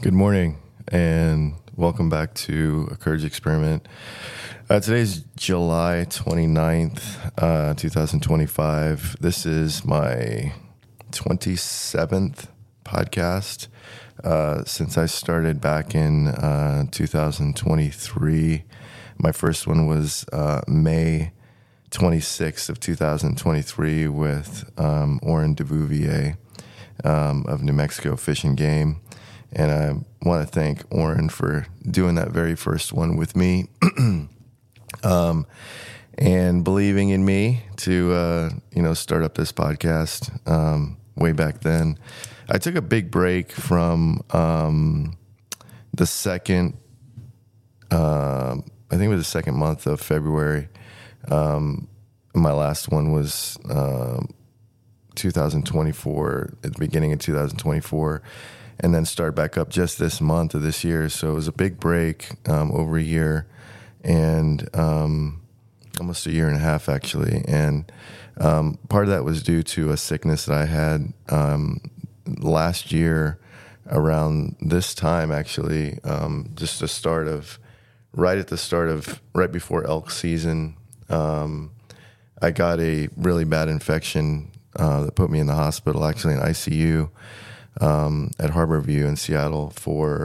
Good morning, and welcome back to A Courage Experiment. Today's July 29th, 2025. This is my 27th podcast since I started back in 2023. My first one was May 26th of 2023 with Oren DeVouvier of New Mexico Fish and Game. And I want to thank Oren for doing that very first one with me and believing in me to, start up this podcast way back then. I took a big break from the second, I think it was the second month of February. My last one was 2024, at the beginning of 2024. And then start back up just this month of this year. So it was a big break over a year and almost a year and a half, actually. And part of that was due to a sickness that I had last year around this time, actually, just right before elk season. I got a really bad infection that put me in the hospital, actually in ICU. At Harborview in Seattle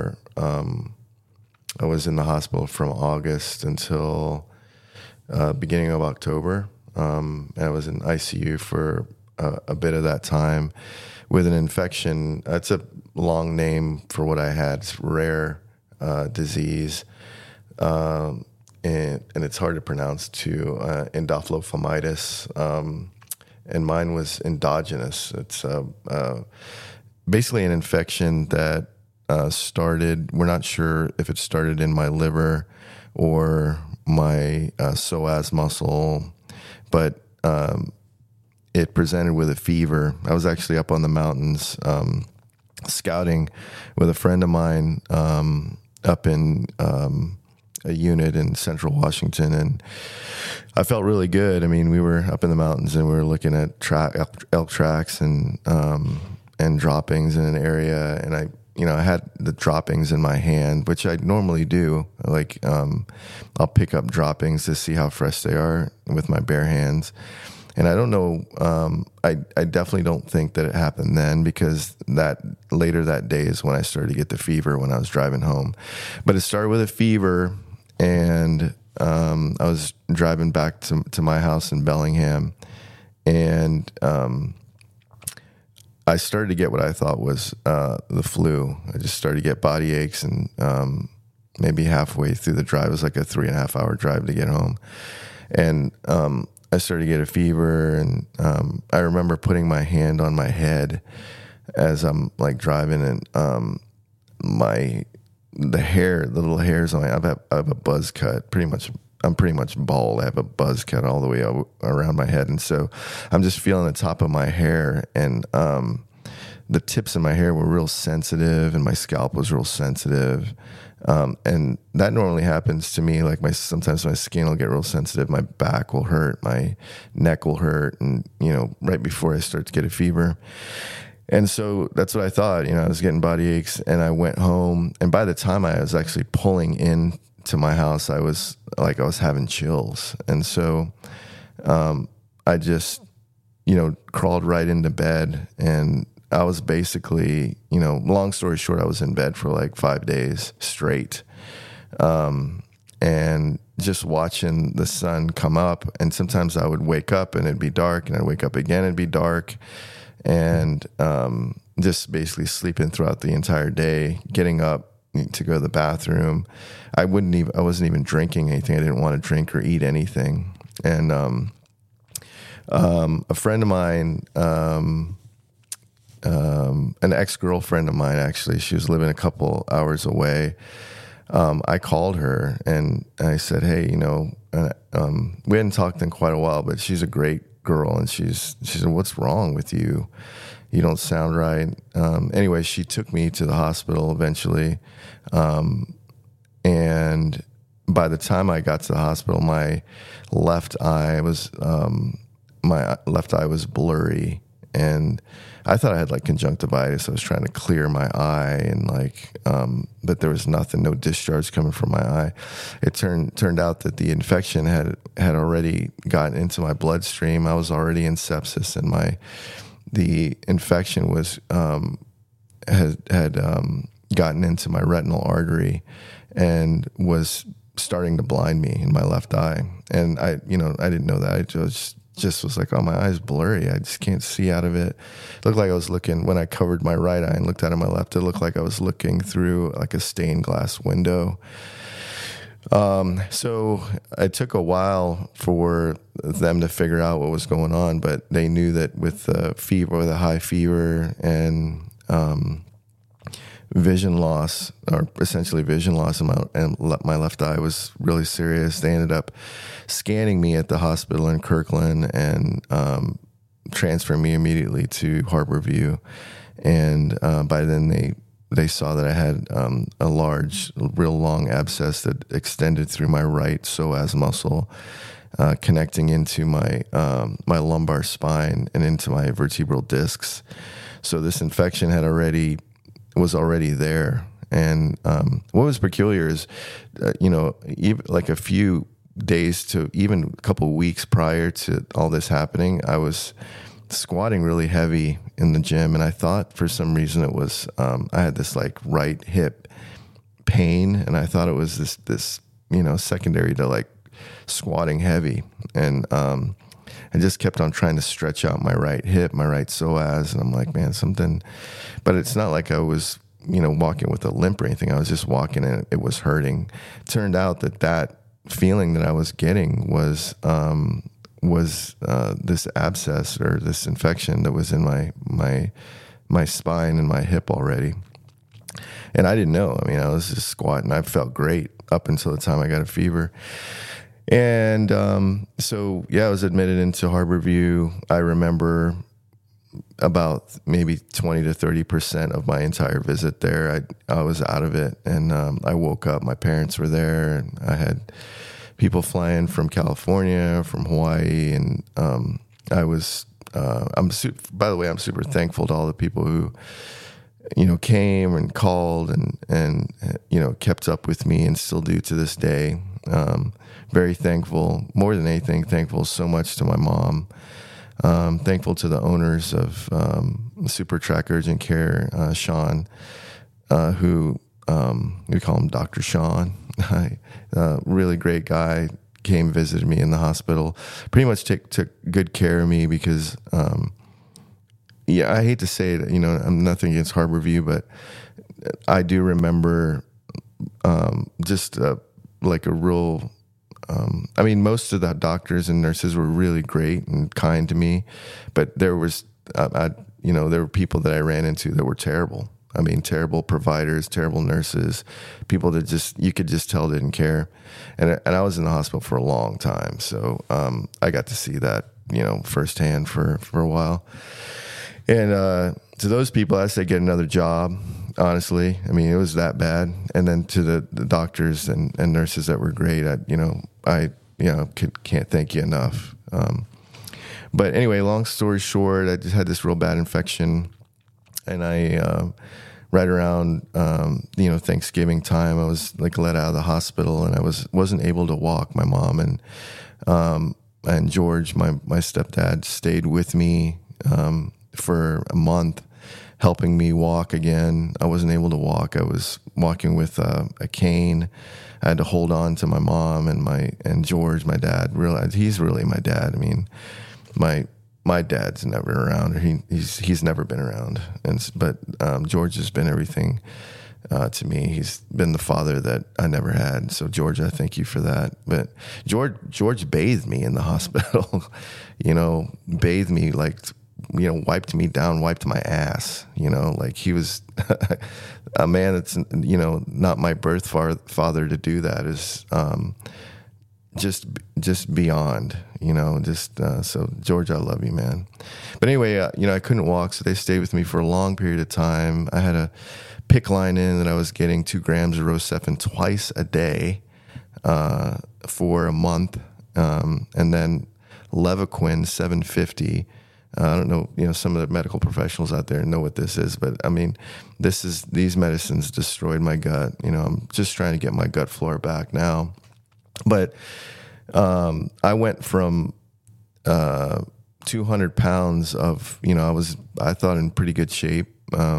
I was in the hospital from August until beginning of October. And I was in ICU for a bit of that time with an infection. It's a long name for what I had. It's rare disease. And it's hard to pronounce too, endophthalmitis. And mine was endogenous. It's basically an infection that started, we're not sure if it started in my liver or my psoas muscle, but it presented with a fever. I was actually up on the mountains scouting with a friend of mine up in a unit in central Washington, and I felt really good. I mean, we were up in the mountains and we were looking at elk tracks and droppings in an area, and I had the droppings in my hand, which I normally do. Like, I'll pick up droppings to see how fresh they are with my bare hands. And I don't know, I definitely don't think that it happened then, because that later that day is when I started to get the fever when I was driving home. But it started with a fever, and I was driving back to my house in Bellingham, and I started to get what I thought was the flu. I just started to get body aches, and maybe halfway through the drive, it was like a 3.5 hour drive to get home. And I started to get a fever, and I remember putting my hand on my head as I'm like driving, and the little hairs on I have a buzz cut, I'm pretty much bald. I have a buzz cut all the way around my head. And so I'm just feeling the top of my hair, and the tips of my hair were real sensitive, and my scalp was real sensitive. And that normally happens to me. Like sometimes my skin will get real sensitive. My back will hurt. My neck will hurt. And, right before I start to get a fever. And so that's what I thought, I was getting body aches, and I went home. And by the time I was actually pulling in to my house, I was having chills. And so I just, crawled right into bed, and I was basically, long story short, I was in bed for like 5 days straight. And just watching the sun come up, and sometimes I would wake up and it'd be dark, and I'd wake up again and it'd be dark, and just basically sleeping throughout the entire day, getting up to go to the bathroom. I wasn't even drinking anything. I didn't want to drink or eat anything. And a friend of mine, an ex-girlfriend of mine, actually, she was living a couple hours away. I called her and I said, hey, we hadn't talked in quite a while, but she's a great girl. And she said, what's wrong with you? You don't sound right. Anyway, she took me to the hospital eventually. And by the time I got to the hospital, my left eye was blurry, and I thought I had like conjunctivitis. I was trying to clear my eye, and but there was nothing, no discharge coming from my eye. It turned out that the infection had already gotten into my bloodstream. I was already in sepsis, and the infection was had gotten into my retinal artery and was starting to blind me in my left eye. And I didn't know that. I just was like, oh, my eye's blurry. I just can't see out of it. It looked like I was looking, when I covered my right eye and looked out of my left, it looked like I was looking through like a stained glass window. So it took a while for them to figure out what was going on, but they knew that with the fever, with a high fever and vision loss, or essentially vision loss in my left eye was really serious. They ended up scanning me at the hospital in Kirkland and transferring me immediately to Harborview. And by then they saw that I had a large, real long abscess that extended through my right psoas muscle, connecting into my lumbar spine and into my vertebral discs. So this infection was already there. And what was peculiar is, even like a few days to even a couple of weeks prior to all this happening, I was squatting really heavy in the gym, and I thought for some reason it was I had this like right hip pain, and I thought it was this secondary to like squatting heavy, and I just kept on trying to stretch out my right hip, my right psoas, and I'm like, man, something. But it's not like I was walking with a limp or anything. I was just walking and it was hurting. It turned out that feeling that I was getting was this abscess or this infection that was in my spine and my hip already. And I didn't know. I mean, I was just squatting. I felt great up until the time I got a fever. And so, I was admitted into Harborview. I remember about maybe 20 to 30% of my entire visit there. I was out of it, and I woke up. My parents were there, and I had people flying from California, from Hawaii, and I was. By the way, I'm super thankful to all the people who came and called and kept up with me and still do to this day. Very thankful, more than anything, thankful so much to my mom. Thankful to the owners of Super Track Urgent Care, Sean, who we call him Dr. Sean. Really great guy, came, visited me in the hospital, pretty much took good care of me because, I hate to say it, I'm nothing against Harborview, but I do remember just like a real... most of the doctors and nurses were really great and kind to me, but there was, there were people that I ran into that were terrible. I mean, terrible providers, terrible nurses, people that you could just tell didn't care. And I was in the hospital for a long time. So, I got to see that, firsthand for a while. And, to those people, I say get another job. Honestly, I mean, it was that bad. And then to the doctors and nurses that were great, I can't thank you enough. But anyway, long story short, I just had this real bad infection, and I, right around, Thanksgiving time, I was like let out of the hospital, and I wasn't able to walk. My mom and George, my stepdad, stayed with me, for a month, helping me walk again. I wasn't able to walk. I was walking with a cane. I had to hold on to my mom and George, my dad. He's really my dad. I mean, my dad's never around. He's never been around. But George has been everything to me. He's been the father that I never had. So George, I thank you for that. But George bathed me in the hospital. Bathed me like, wiped me down, wiped my ass, like he was a man that's, not my birth father to do that is, just beyond, so George, I love you, man. But anyway, I couldn't walk, so they stayed with me for a long period of time. I had a PICC line in that I was getting 2 grams of Rocephin twice a day, for a month. And then Levaquin 750 I don't know, some of the medical professionals out there know what this is, but I mean, these medicines destroyed my gut. I'm just trying to get my gut flora back now. But I went from 200 pounds of, I thought in pretty good shape,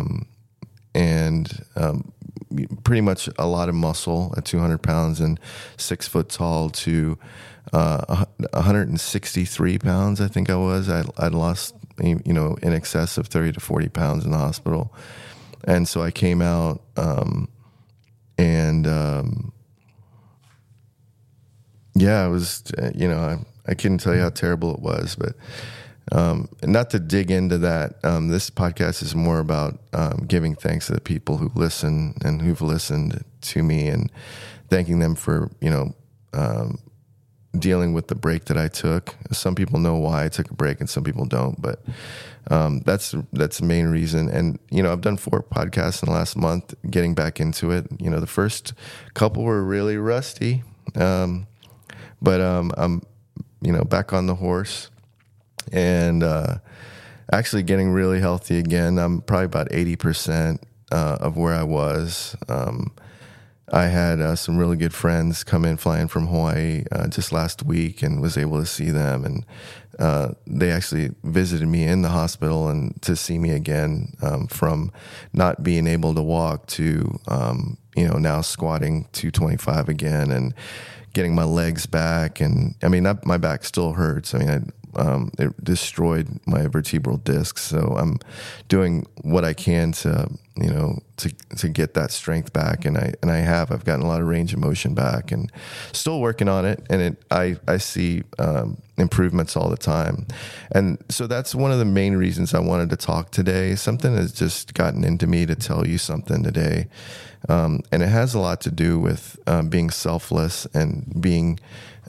and pretty much a lot of muscle at 200 pounds and 6 foot tall to 163 pounds, I think I was. I'd lost, in excess of 30 to 40 pounds in the hospital. And so I came out, yeah, it was, I couldn't tell you how terrible it was, but not to dig into that. This podcast is more about giving thanks to the people who listen and who've listened to me, and thanking them for, dealing with the break that I took. Some people know why I took a break and some people don't, but that's the main reason. And, I've done 4 podcasts in the last month, getting back into it. The first couple were really rusty, but I'm, back on the horse, and actually getting really healthy again. I'm probably about 80% of where I was. I had some really good friends come in flying from Hawaii just last week, and was able to see them. And they actually visited me in the hospital and to see me again, from not being able to walk to, now squatting 225 again and getting my legs back. And I mean, my back still hurts. I mean, it destroyed my vertebral discs. So I'm doing what I can to get that strength back. And I've gotten a lot of range of motion back, and still working on it. And I see improvements all the time. And so that's one of the main reasons I wanted to talk today. Something has just gotten into me to tell you something today. And it has a lot to do with being selfless and being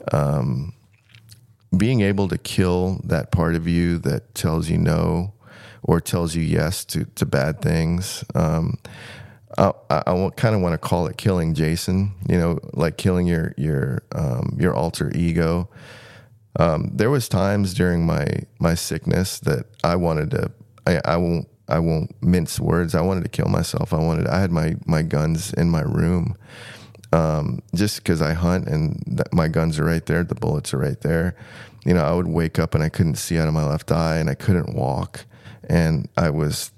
able to kill that part of you that tells you no or tells you yes to bad things. I kind of want to call it killing Jason, like killing your alter ego. There was times during my sickness that I wanted to, I won't mince words. I wanted to kill myself. I had my guns in my room, just because I hunt and my guns are right there. The bullets are right there. I would wake up and I couldn't see out of my left eye, and I couldn't walk. And I was,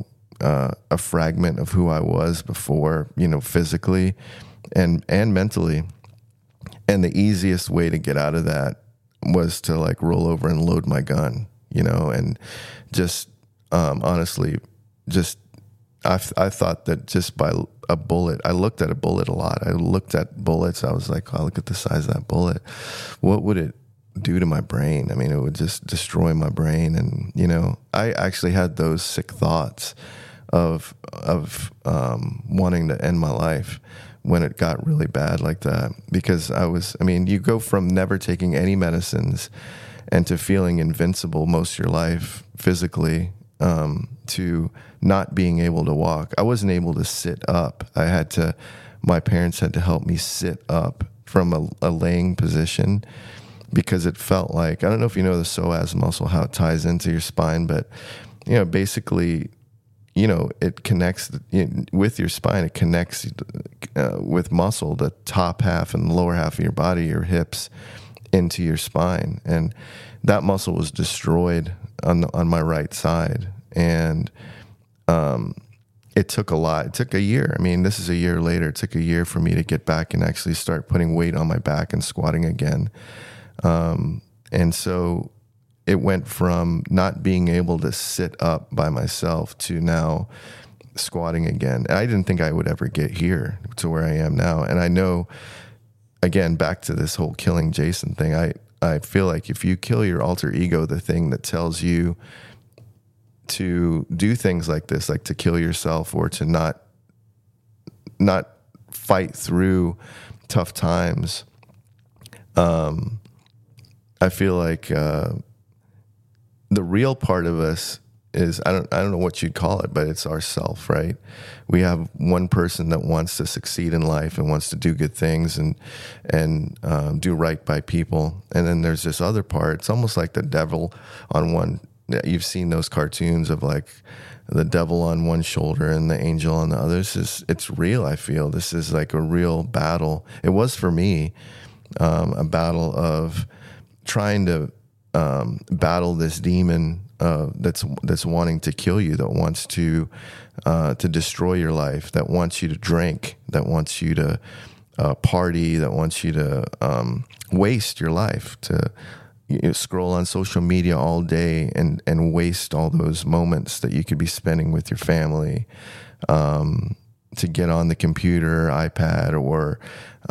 a fragment of who I was before, physically and mentally. And the easiest way to get out of that was to like roll over and load my gun, and just, honestly, I thought that just by a bullet, I looked at a bullet a lot. I looked at bullets. I was like, oh, look at the size of that bullet. What would it do to my brain? I mean, it would just destroy my brain. And, I actually had those sick thoughts of wanting to end my life when it got really bad like that, because you go from never taking any medicines and to feeling invincible most of your life physically, to not being able to walk. I wasn't able to sit up. My parents had to help me sit up from a laying position, because it felt like, I don't know if you know the psoas muscle, how it ties into your spine, but, basically, it connects with your spine. It connects with muscle, the top half and the lower half of your body, your hips, into your spine. And that muscle was destroyed on my right side. And it took a lot. It took a year. I mean, this is a year later. It took a year for me to get back and actually start putting weight on my back and squatting again. And so it went from not being able to sit up by myself to now squatting again. I didn't think I would ever get here to where I am now. And I know, again, back to this whole killing Jason thing, I feel like if you kill your alter ego, the thing that tells you to do things like this, like to kill yourself or to not fight through tough times, I feel like the real part of us is, I don't know what you'd call it, but it's ourself, right? We have one person that wants to succeed in life and wants to do good things and do right by people, and then there's this other part. It's almost like the devil on one you've seen those cartoons of like the devil on one shoulder and the angel on the other. It's real. I feel this is like a real battle. It was for me, a battle of trying to battle this demon that's wanting to kill you, that wants to destroy your life, that wants you to drink, that wants you to party, that wants you to waste your life, to scroll on social media all day and waste all those moments that you could be spending with your family, to get on the computer, iPad, or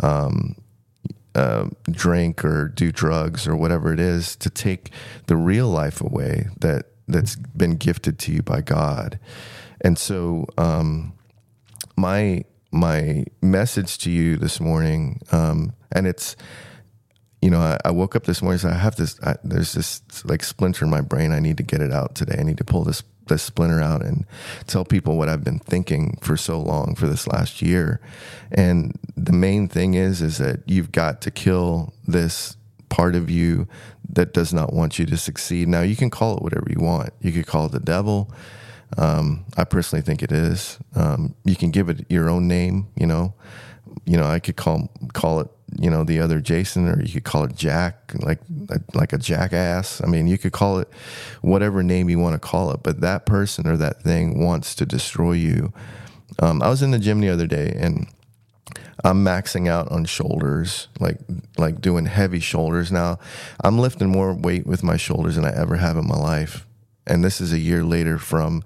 drink or do drugs or whatever it is, to take the real life away that's been gifted to you by God. And so my message to you this morning, and it's, I woke up this morning and said, there's this like splinter in my brain. I need to get it out today. I need to pull this splinter out and tell people what I've been thinking for so long, for this last year. And the main thing is that you've got to kill this part of you that does not want you to succeed. Now, you can call it whatever you want. You could call it the devil. I personally think it is. You can give it your own name, I could call it, the other Jason, or you could call it Jack, like a jackass. I mean, you could call it whatever name you want to call it, but that person or that thing wants to destroy you. I was in the gym the other day, and I'm maxing out on shoulders, like doing heavy shoulders. Now, I'm lifting more weight with my shoulders than I ever have in my life. And this is a year later from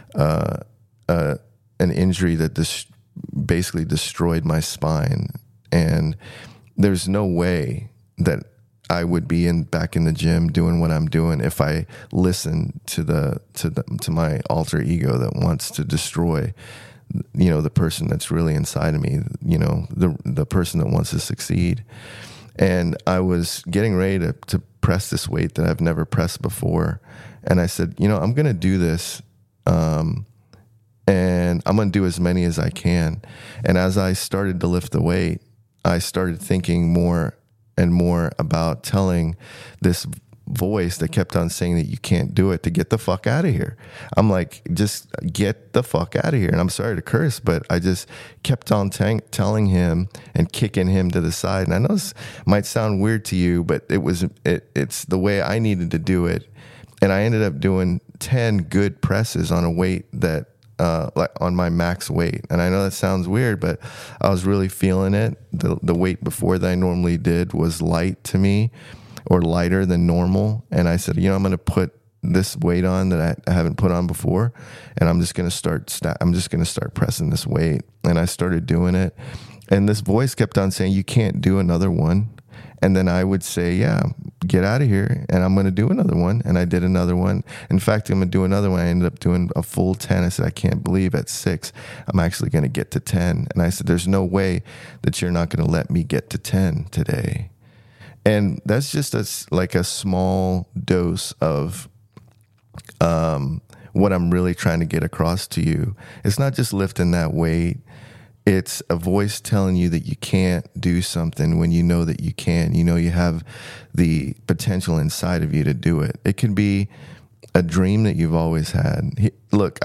an injury that basically destroyed my spine. And there's no way that I would be back in the gym doing what I'm doing if I listened to my alter ego that wants to destroy, the person that's really inside of me, the person that wants to succeed. And I was getting ready to press this weight that I've never pressed before. And I said, I'm going to do this, and I'm going to do as many as I can. And as I started to lift the weight, I started thinking more and more about telling this voice that kept on saying that you can't do it to get the fuck out of here. I'm like, just get the fuck out of here. And I'm sorry to curse, but I just kept on telling him and kicking him to the side. And I know this might sound weird to you, but it's the way I needed to do it. And I ended up doing 10 good presses on a weight that, like on my max weight. And I know that sounds weird, but I was really feeling it. The weight before that I normally did was light to me, or lighter than normal. And I said, I'm going to put this weight on that I haven't put on before. And I'm just going to start pressing this weight. And I started doing it. And this voice kept on saying, you can't do another one. And then I would say, yeah, get out of here. And I'm going to do another one. And I did another one. In fact, I'm going to do another one. I ended up doing a full 10. I said, I can't believe at 6, I'm actually going to get to 10. And I said, there's no way that you're not going to let me get to 10 today. And that's just like a small dose of what I'm really trying to get across to you. It's not just lifting that weight. It's a voice telling you that you can't do something when you know that you can. You have the potential inside of you to do it. It could be a dream that you've always had. Look,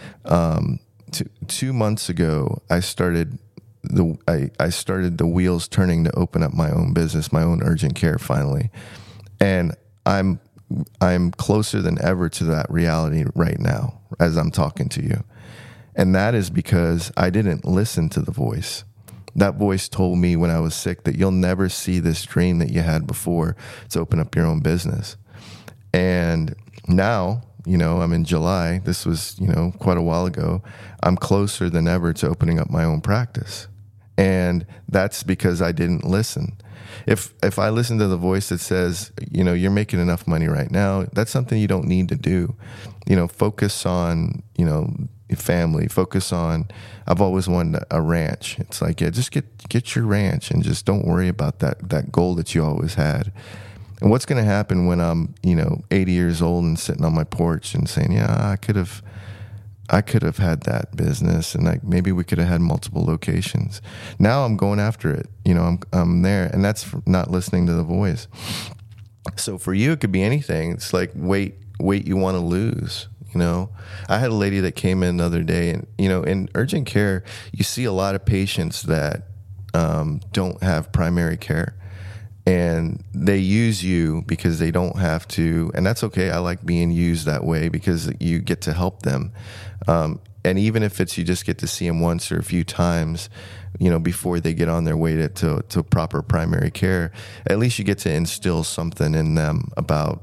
2 months ago, I started the wheels turning to open up my own business, my own urgent care finally. And I'm closer than ever to that reality right now as I'm talking to you. And that is because I didn't listen to the voice. That voice told me when I was sick that you'll never see this dream that you had before to open up your own business. And now, I'm in July. This was, quite a while ago. I'm closer than ever to opening up my own practice. And that's because I didn't listen. If I listen to the voice that says, you're making enough money right now, that's something you don't need to do. Focus on, family, focus on, I've always wanted a ranch. It's like, yeah, just get your ranch and just don't worry about that goal that you always had. And what's going to happen when I'm, 80 years old and sitting on my porch and saying, yeah, I could have had that business, and maybe we could have had multiple locations. Now I'm going after it. I'm there, and that's not listening to the voice. So for you, it could be anything. It's like weight weight you want to lose. I had a lady that came in the other day, and in urgent care, you see a lot of patients that don't have primary care, and they use you because they don't have to, and that's okay. I like being used that way because you get to help them. And even if it's you just get to see them once or a few times, before they get on their way to proper primary care, at least you get to instill something in them about,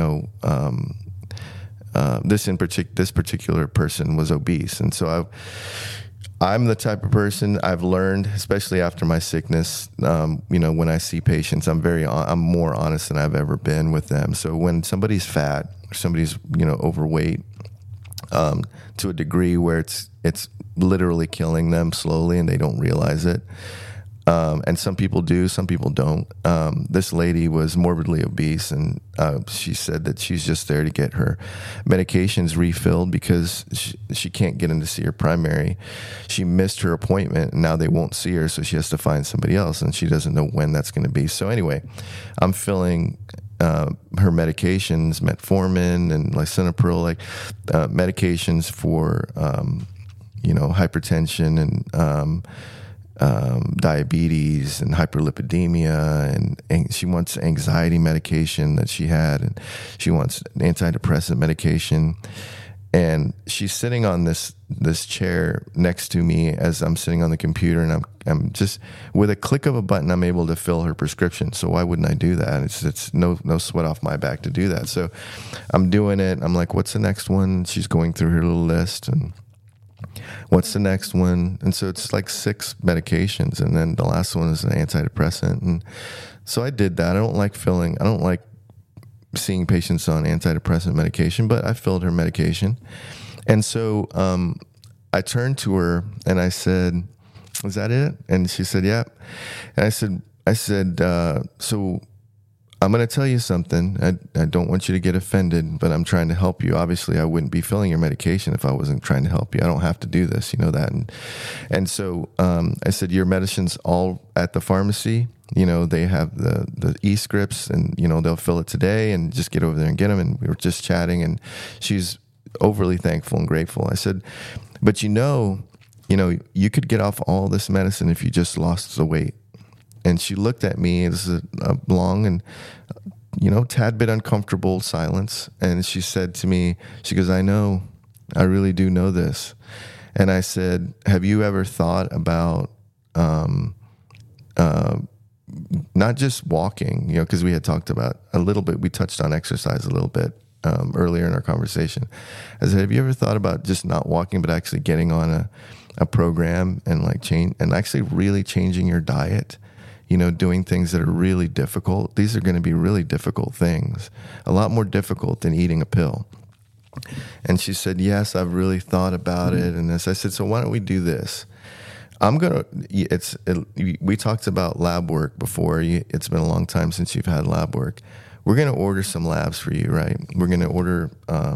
this particular person was obese. And so I'm the type of person I've learned, especially after my sickness, when I see patients, I'm more honest than I've ever been with them. So when somebody's fat, or somebody's, overweight, to a degree where it's literally killing them slowly and they don't realize it. And some people do, some people don't. This lady was morbidly obese, and she said that she's just there to get her medications refilled because she can't get in to see her primary. She missed her appointment, and now they won't see her, so she has to find somebody else, and she doesn't know when that's going to be. So anyway, I'm filling her medications, metformin and lisinopril, medications for hypertension and diabetes and hyperlipidemia, and she wants anxiety medication that she had, and she wants antidepressant medication. And she's sitting on this chair next to me as I'm sitting on the computer, and I'm just, with a click of a button, I'm able to fill her prescription. So why wouldn't I do that? It's no sweat off my back to do that. So I'm doing it. I'm like, what's the next one? She's going through her little list, and what's the next one? And so it's like 6 medications, and then the last one is an antidepressant. And so I did that. I don't like seeing patients on antidepressant medication, but I filled her medication. And so I turned to her and I said, "Is that it?" And she said, "Yeah." And I said, "So I'm going to tell you something. I don't want you to get offended, but I'm trying to help you. Obviously, I wouldn't be filling your medication if I wasn't trying to help you. I don't have to do this, you know that." And so I said, "Your medicine's all at the pharmacy. They have the e-scripts, and, they'll fill it today, and just get over there and get them." And we were just chatting, and she's overly thankful and grateful. I said, "But you could get off all this medicine if you just lost the weight." And she looked at me. This is a long and, tad bit uncomfortable silence. And she said to me, she goes, "I know, I really do know this." And I said, "Have you ever thought about, not just walking, because we had talked about a little bit, we touched on exercise a little bit earlier in our conversation. I said, have you ever thought about just not walking, but actually getting on a program and actually really changing your diet? Doing things that are really difficult. These are going to be really difficult things, a lot more difficult than eating a pill." And she said, "Yes, I've really thought about it." And this, I said, "So why don't we do this? We talked about lab work before. It's been a long time since you've had lab work. We're going to order some labs for you, right? We're going to order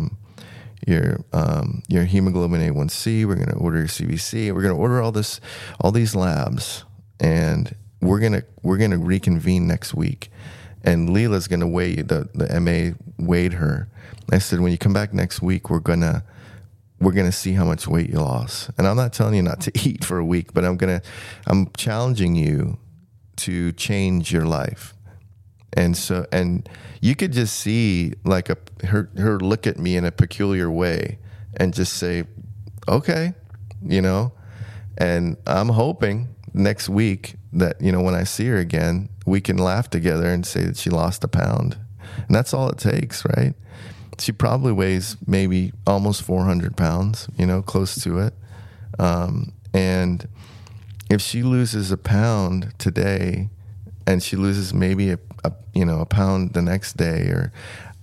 your hemoglobin A1C. We're going to order your CBC. We're going to order all these labs, and we're gonna reconvene next week, and Leela's gonna weigh you." The MA weighed her. I said, "When you come back next week, we're gonna see how much weight you lost. And I'm not telling you not to eat for a week, but I'm challenging you to change your life." And you could just see her look at me in a peculiar way and just say, "Okay," and I'm hoping next week that, when I see her again, we can laugh together and say that she lost a pound. And that's all it takes, right? She probably weighs maybe almost 400 pounds, close to it. And if she loses a pound today and she loses maybe a pound the next day, or,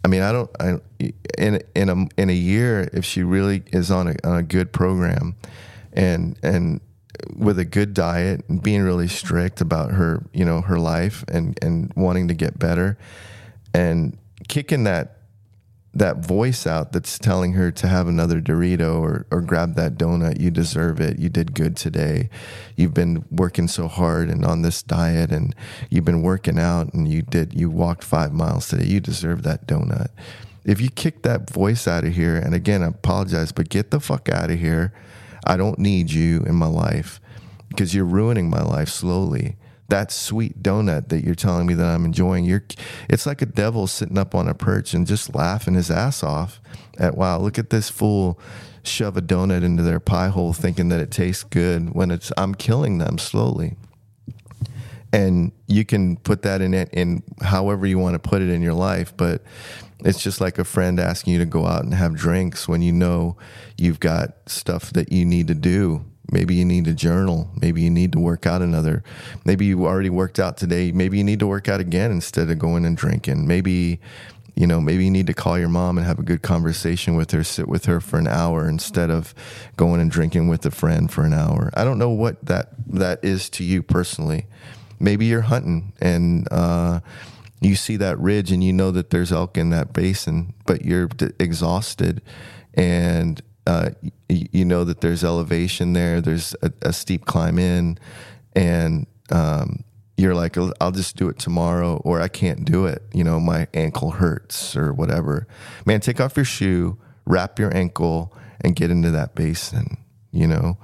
in a year, if she really is on a good program and with a good diet and being really strict about her, her life and wanting to get better, and kicking that voice out that's telling her to have another Dorito or grab that donut. You deserve it. You did good today. You've been working so hard and on this diet, and you've been working out, and you walked 5 miles today. You deserve that donut. If you kick that voice out of here, and again, I apologize, but get the fuck out of here. I don't need you in my life because you're ruining my life slowly. That sweet donut that you're telling me that I'm enjoying, it's like a devil sitting up on a perch and just laughing his ass off at, wow, look at this fool shove a donut into their pie hole thinking that it tastes good when I'm killing them slowly. And you can put that in however you want to put it in your life, but it's just like a friend asking you to go out and have drinks when you know you've got stuff that you need to do. Maybe you need to journal. Maybe you need to work out maybe you already worked out today. Maybe you need to work out again instead of going and drinking. Maybe you need to call your mom and have a good conversation with her, sit with her for an hour instead of going and drinking with a friend for an hour. I don't know what that is to you personally. Maybe you're hunting and you see that ridge and you know that there's elk in that basin, but you're exhausted and you know that there's elevation there. There's a steep climb in, and you're like, I'll just do it tomorrow, or I can't do it. My ankle hurts or whatever. Man, take off your shoe, wrap your ankle, and get into that basin. You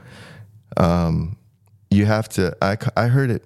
have to. I heard it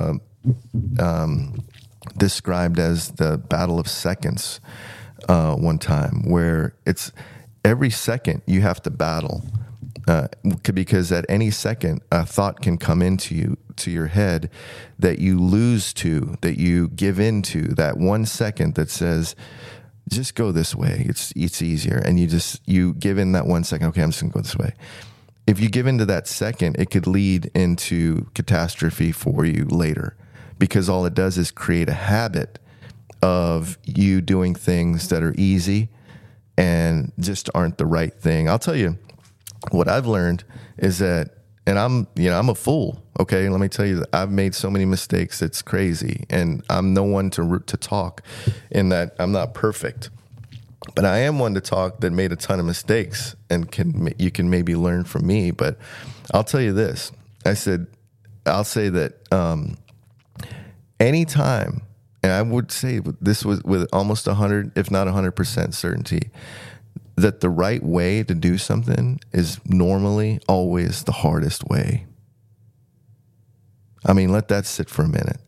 described as the battle of seconds one time, where it's every second you have to battle because at any second a thought can come into your head that you lose to, that you give into, that 1 second that says just go this way, it's easier, and you give in that 1 second. Okay, I'm just gonna go this way. If you give into that second, it could lead into catastrophe for you later, because all it does is create a habit of you doing things that are easy and just aren't the right thing. I'll tell you what I've learned is that, and I'm a fool. Okay. Let me tell you that I've made so many mistakes. It's crazy. And I'm no one to talk in that I'm not perfect, but I am one to talk that made a ton of mistakes and you can maybe learn from me. But I'll tell you this. I'll say that, anytime, and I would say this was with almost 100, if not 100% certainty, that the right way to do something is normally always the hardest way. I mean, let that sit for a minute.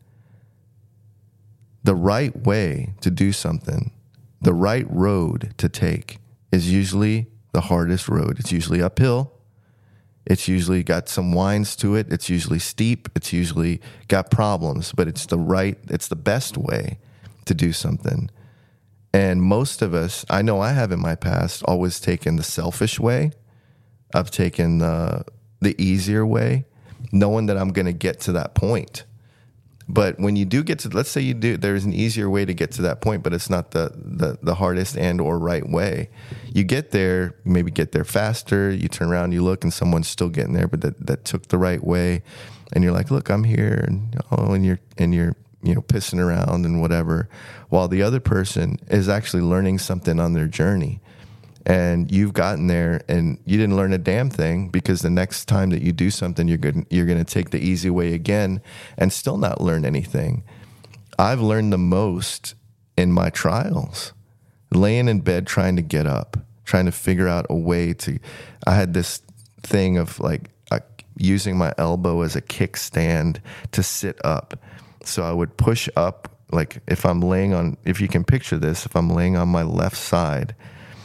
The right way to do something, the right road to take is usually the hardest road. It's usually uphill. It's usually got some winds to it. It's usually steep. It's usually got problems, but it's the best way to do something. And most of us, I know I have in my past, always taken the selfish way. I've taken the easier way, knowing that I'm going to get to that point. But when you do get to, let's say there's an easier way to get to that point, but it's not the hardest and or right way. You get there, you maybe get there faster, you turn around, you look, and someone's still getting there, but that took the right way. And you're like, look, I'm here. And you're pissing around and whatever, while the other person is actually learning something on their journey. And you've gotten there and you didn't learn a damn thing, because the next time that you do something, you're going to take the easy way again and still not learn anything. I've learned the most in my trials, laying in bed, trying to get up, trying to figure out a way I had this thing of like using my elbow as a kickstand to sit up. So I would push up, like if you can picture this, if I'm laying on my left side,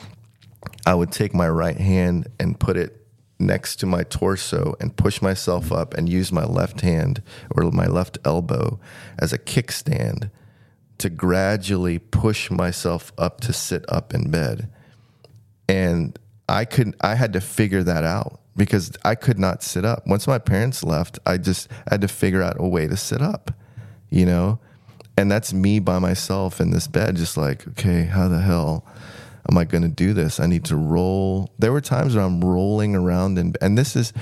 I would take my right hand and put it next to my torso and push myself up and use my left hand or my left elbow as a kickstand to gradually push myself up to sit up in bed. And I had to figure that out because I could not sit up. Once my parents left, I had to figure out a way to sit up, And that's me by myself in this bed, just like, okay, how the hell am I going to do this? I need to roll. There were times where I'm rolling around, and this is,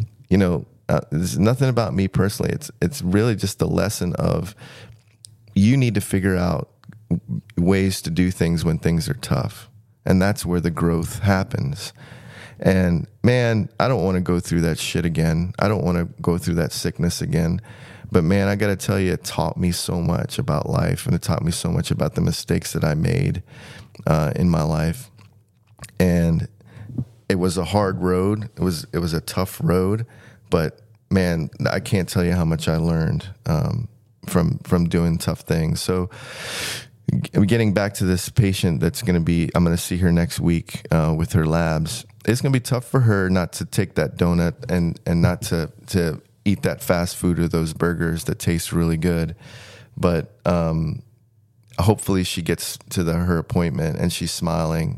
this is nothing about me personally. It's really just the lesson of you need to figure out ways to do things when things are tough, and that's where the growth happens. And man, I don't want to go through that shit again. I don't want to go through that sickness again. But man, I got to tell you, it taught me so much about life, and it taught me so much about the mistakes that I made in my life. And it was a hard road. It was a tough road, but man, I can't tell you how much I learned from doing tough things. So getting back to this patient I'm going to see her next week with her labs. It's going to be tough for her not to take that donut and not to eat that fast food or those burgers that taste really good. But hopefully she gets to her appointment and she's smiling,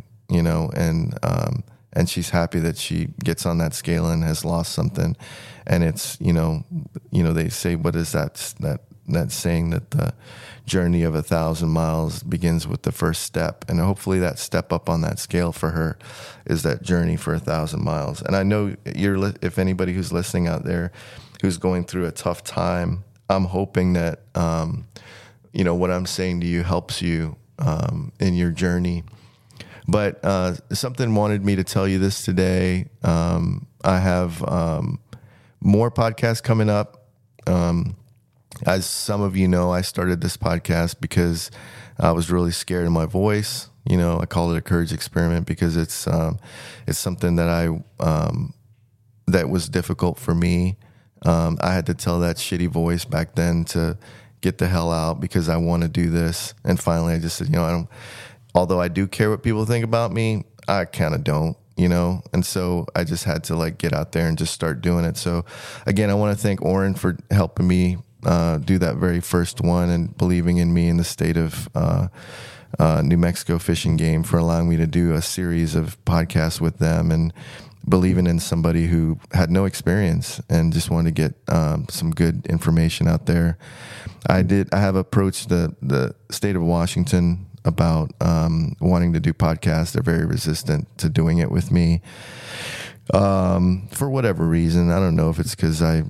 and she's happy that she gets on that scale and has lost something. And it's, they say, what is that saying that the journey of 1,000 miles begins with the first step. And hopefully that step up on that scale for her is that journey for 1,000 miles. And I know if anybody who's listening out there who's going through a tough time, I'm hoping that, what I'm saying to you helps you in your journey. But something wanted me to tell you this today. I have more podcasts coming up. As some of you know, I started this podcast because I was really scared of my voice. I call it a courage experiment because it's something that that was difficult for me. I had to tell that shitty voice back then to get the hell out because I want to do this. And finally, I just said, although I do care what people think about me, I kind of don't. And so I just had to get out there and just start doing it. So again, I want to thank Oren for helping me do that very first one and believing in me in the state of New Mexico Fish and Game, for allowing me to do a series of podcasts with them and believing in somebody who had no experience and just wanted to get some good information out there. I have approached the state of Washington about wanting to do podcasts. They're very resistant to doing it with me for whatever reason. I don't know if it's because I'm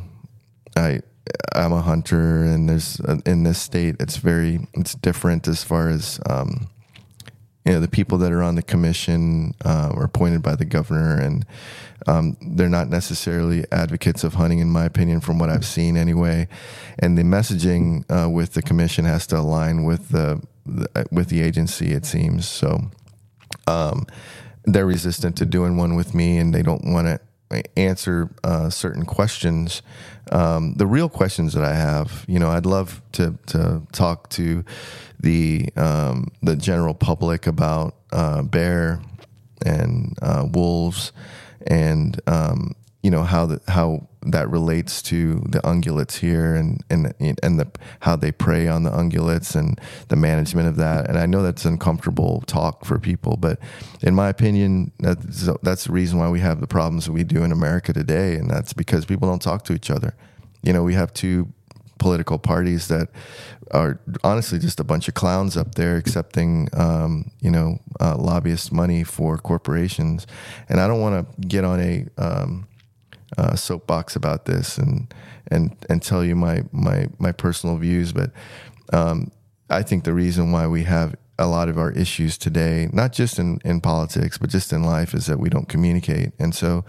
a hunter, and there's in this state it's different as far as the people that are on the commission are appointed by the governor, and they're not necessarily advocates of hunting, in my opinion, from what I've seen anyway. And the messaging with the commission has to align with the agency, it seems. So they're resistant to doing one with me, and they don't want to answer certain questions. The real questions that I have, I'd love to talk to the general public about bear and wolves, and how that relates to the ungulates here, and how they prey on the ungulates and the management of that. And I know that's uncomfortable talk for people, but in my opinion, that's the reason why we have the problems that we do in America today, and that's because people don't talk to each other. We have two political parties that are honestly just a bunch of clowns up there accepting, lobbyist money for corporations. And I don't want to get on a soapbox about this and tell you my personal views, but I think the reason why we have a lot of our issues today, not just in politics, but just in life, is that we don't communicate. And so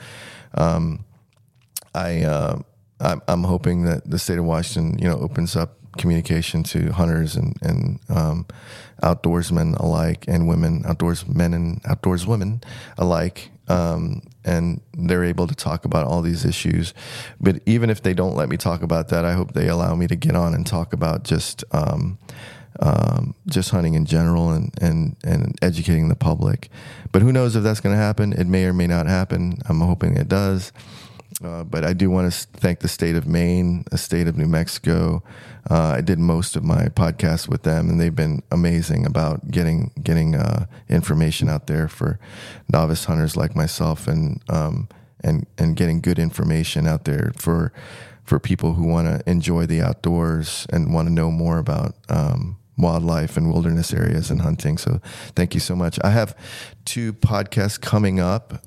I'm hoping that the state of Washington, opens up communication to hunters and outdoorsmen alike, and outdoorsmen and outdoorswomen alike, and they're able to talk about all these issues. But even if they don't let me talk about that, I hope they allow me to get on and talk about just hunting in general and educating the public. But who knows if that's going to happen? It may or may not happen. I'm hoping it does. But I do want to thank the state of Maine, the state of New Mexico. I did most of my podcasts with them, and they've been amazing about getting information out there for novice hunters like myself, and getting good information out there for people who want to enjoy the outdoors and want to know more about wildlife and wilderness areas and hunting. So thank you so much. I have 2 podcasts coming up.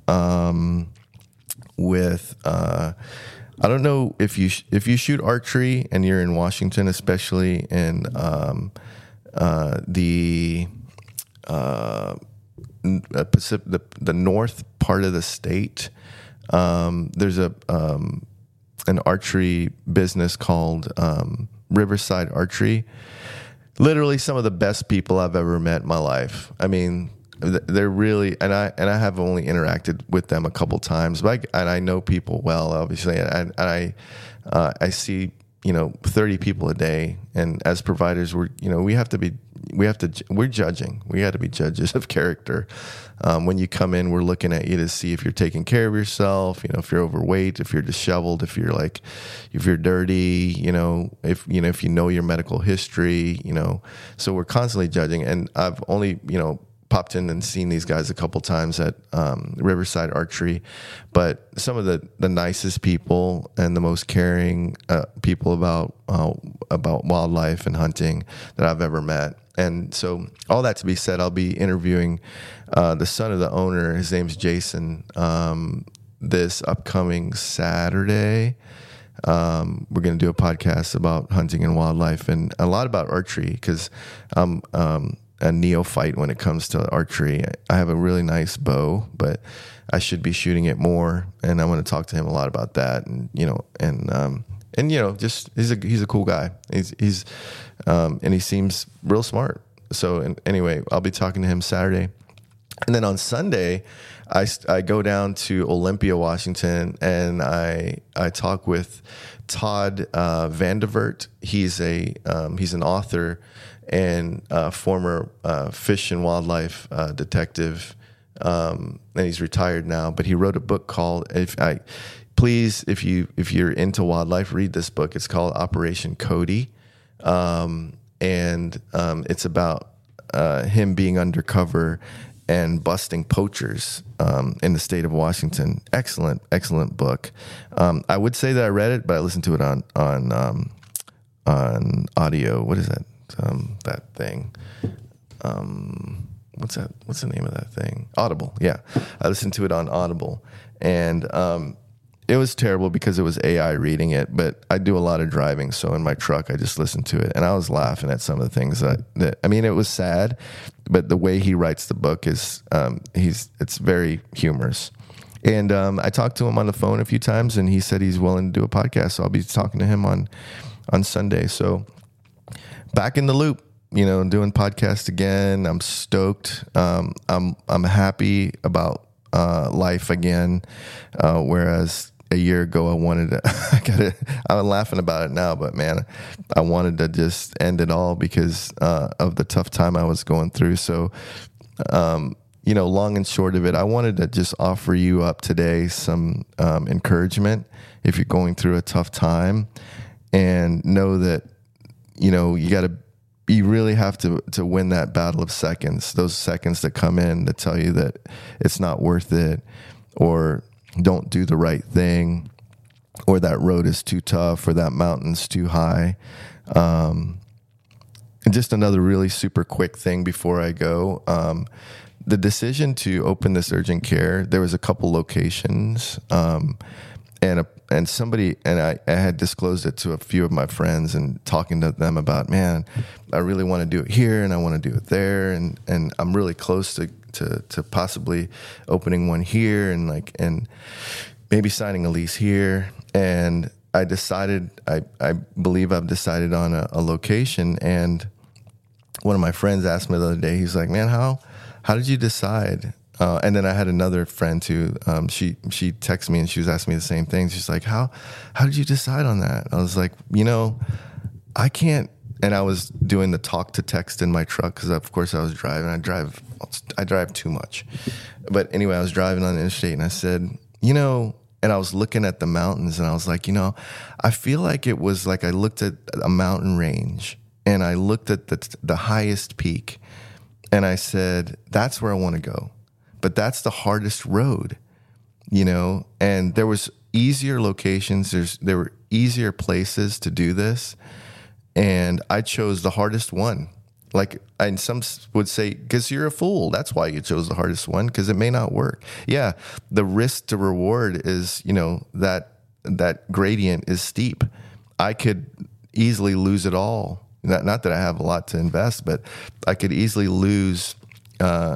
With I don't know if you shoot archery and you're in Washington, especially in the north part of the state. There's an archery business called Riverside Archery. Literally some of the best people I've ever met in my life. I mean, they're really, and I have only interacted with them a couple times, but I know people well, obviously, and I see 30 people a day, and as providers, we're judging. We got to be judges of character. When you come in, we're looking at you to see if you're taking care of yourself, if you're overweight, if you're disheveled, if you're dirty, if you know your medical history, so we're constantly judging. And I've only, popped in and seen these guys a couple times at Riverside Archery, but some of the nicest people and the most caring people about wildlife and hunting that I've ever met. And so all that to be said, I'll be interviewing the son of the owner. His name's Jason. This upcoming Saturday, we're going to do a podcast about hunting and wildlife and a lot about archery, because I'm a neophyte when it comes to archery. I have a really nice bow, but I should be shooting it more, and I want to talk to him a lot about that. And just he's a cool guy. He's and he seems real smart. So anyway, I'll be talking to him Saturday, and then on Sunday, I go down to Olympia, Washington, and I talk with Todd Vandevert. He's an author and former fish and wildlife detective, and he's retired now. But he wrote a book called if you're into wildlife, read this book. It's called Operation Cody, and it's about him being undercover and busting poachers in the state of Washington. Excellent book. I would say that I read it, but I listened to it on audio. What is that? That thing. What's that? What's the name of that thing? Audible. Yeah. I listened to it on Audible, and it was terrible because it was AI reading it, but I do a lot of driving. So in my truck, I just listened to it, and I was laughing at some of the things that it was sad, but the way he writes the book is, it's very humorous. And I talked to him on the phone a few times, and he said he's willing to do a podcast. So I'll be talking to him on Sunday. So back in the loop, doing podcast again. I'm stoked. I'm happy about life again. Whereas a year ago, I wanted to. I'm laughing about it now, but man, I wanted to just end it all because of the tough time I was going through. So, long and short of it, I wanted to just offer you up today some encouragement if you're going through a tough time, and know that you really have to win that battle of seconds, those seconds that come in that tell you that it's not worth it, or don't do the right thing, or that road is too tough, or that mountain's too high. And just another really super quick thing before I go. The decision to open this urgent care, there was a couple locations, and somebody, and I had disclosed it to a few of my friends and talking to them about, man, I really want to do it here and I want to do it there. And I'm really close to possibly opening one here and maybe signing a lease here. And I decided, I believe I've decided on a location. And one of my friends asked me the other day, he's like, man, how did you decide? And then I had another friend too. She texted me and she was asking me the same thing. She's like, how did you decide on that? I was like, I can't. And I was doing the talk to text in my truck because of course I was driving. I drive too much. But anyway, I was driving on the interstate and I said, and I was looking at the mountains and I was like, I feel like it was like I looked at a mountain range and I looked at the highest peak and I said, that's where I want to go. But that's the hardest road, and there was easier locations. There were easier places to do this. And I chose the hardest one. And some would say, because you're a fool. That's why you chose the hardest one, because it may not work. Yeah. The risk to reward is, that gradient is steep. I could easily lose it all. Not that I have a lot to invest, but I could easily lose,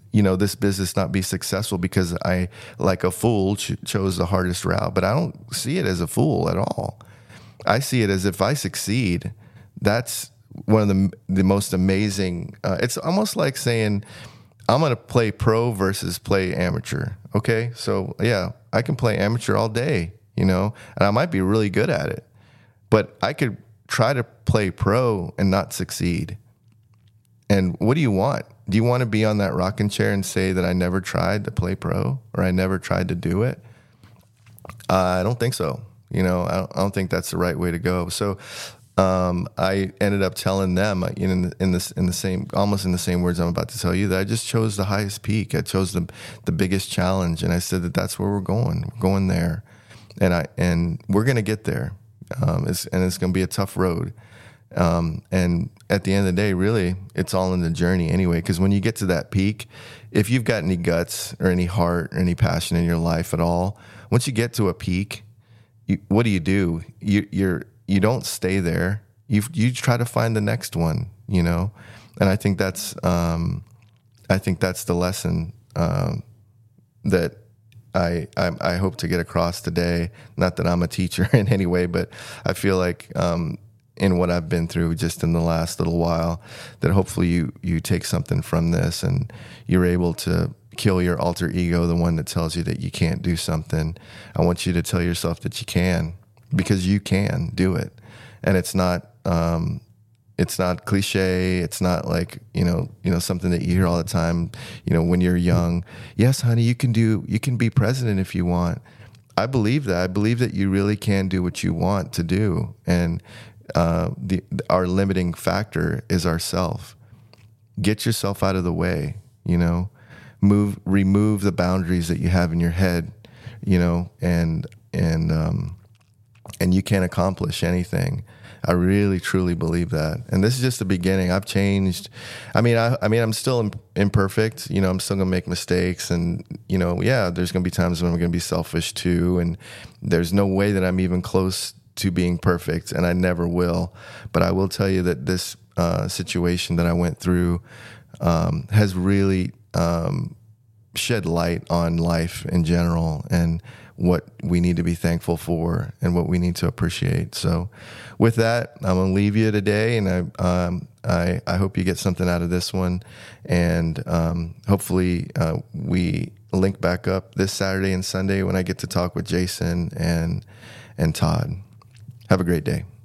this business not be successful because I, like a fool, chose the hardest route. But I don't see it as a fool at all. I see it as if I succeed, that's one of the most amazing. It's almost like saying, I'm going to play pro versus play amateur. Okay. So yeah, I can play amateur all day, and I might be really good at it, but I could try to play pro and not succeed. And what do you want? Do you want to be on that rocking chair and say that I never tried to play pro or I never tried to do it? I don't think so. I don't think that's the right way to go. So I ended up telling them in the same words I'm about to tell you, that I just chose the highest peak. I chose the biggest challenge, and I said that's where we're going. We're going there, and we're going to get there. It's going to be a tough road. And at the end of the day, really, it's all in the journey anyway. Because when you get to that peak, if you've got any guts or any heart or any passion in your life at all, once you get to a peak, what do? You don't stay there. You try to find the next one, and I think that's the lesson that I hope to get across today. Not that I'm a teacher in any way, but I feel like in what I've been through just in the last little while, that hopefully you take something from this and you're able to kill your alter ego, the one that tells you that you can't do something. I want you to tell yourself that you can, because you can do it. And it's not cliche. It's not like, something that you hear all the time, when you're young. Yes, honey, you can be president if you want. I believe that. I believe that you really can do what you want to do. And our limiting factor is ourself. Get yourself out of the way, remove the boundaries that you have in your head, and you can accomplish anything. I really, truly believe that. And this is just the beginning. I've changed. I'm still imperfect. I'm still going to make mistakes. And, there's going to be times when I'm going to be selfish too. And there's no way that I'm even close to being perfect. And I never will. But I will tell you that this situation that I went through has really shed light on life in general and what we need to be thankful for and what we need to appreciate. So with that, I'm going to leave you today, and I hope you get something out of this one, and hopefully we link back up this Saturday and Sunday when I get to talk with Jason and Todd. Have a great day.